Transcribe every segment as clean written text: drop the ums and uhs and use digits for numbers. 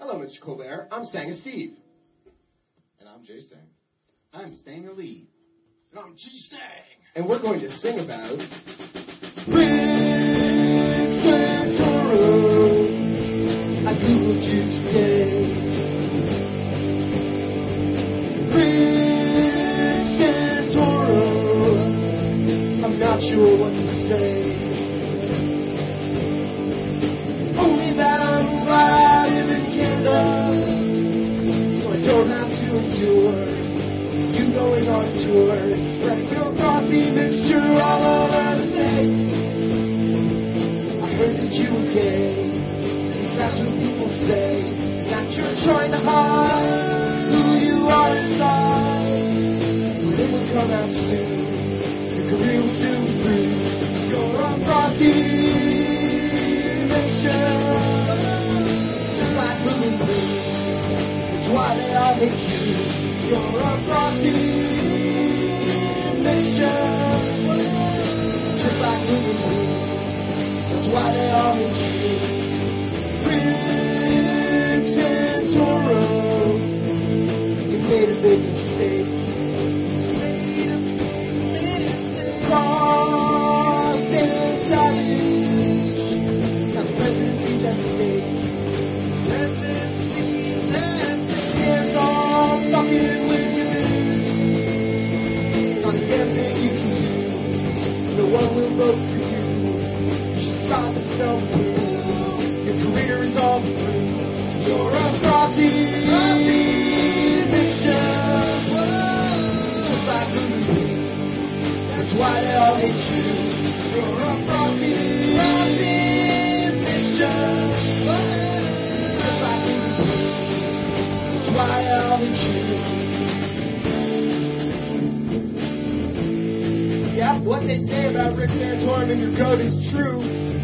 Hello, Mr. Colbert. I'm Stanger Steve. And I'm Jay Stang. I'm Stanger Lee. And I'm G Stang. And we're going to sing about Rick Santoro. I googled you today. Rick Santoro. I'm not sure what to say. Only that I'm glad I live in Canada, so I don't have to endure you going on tour and spreading your frothy mixture all over the States. I heard that you were gay, at least that's what people say, that you're trying to hide who you are inside. But it will come out soon, your career will soon be through. You're a frothy mixture, just like blue and blue. That's why they all hate you. You're a frothy mixture, just like blue and blue. That's why they all hate you. Rick Santoro, you made a big mistake. Frost and Savage, now the presidency's at stake. Presidency's at stake. Hands off fucking with your biz. Not a damn thing you can do. No one will vote for you. You should stop and smell the blue. Your career is all through. You're a frothy mixture, just like blue and blue. That's why they all hate you. You're a frothy mixture, just like blue and blue. That's why they all hate you. Yeah, what they say about Rick Santorum and your goat is true.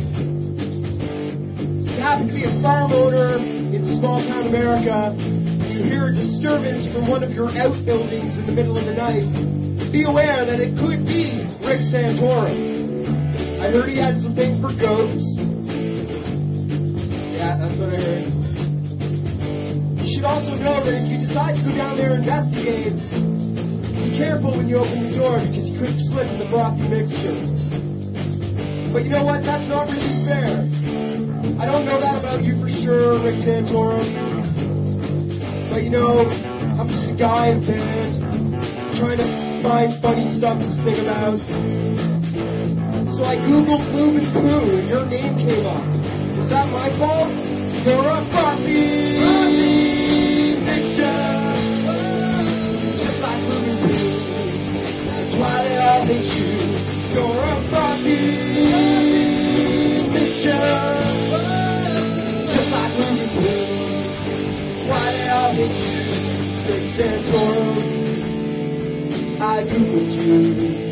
You happen to be a farm owner in small town America, and you hear a disturbance from one of your outbuildings in the middle of the night. Be aware that it could be Rick Santorum. I heard he had some things for goats. Yeah, that's what I heard. You should also know that if you decide to go down there and investigate, be careful when you open the door because you could slip in the frothy mixture. But you know what? That's not really fair. I don't know that about you for sure, Rick Santorum. But you know, I'm just a guy in a band trying to find funny stuff to sing about. So I googled Bloom and Poo and your name came up. Is that my fault? You're a frothy mixture, just like Bloom and Poo. That's why they all hate you. You're a frothy mixture, just like Bloom and Poo. That's why they all hate you. Rick Santorum, I googled you.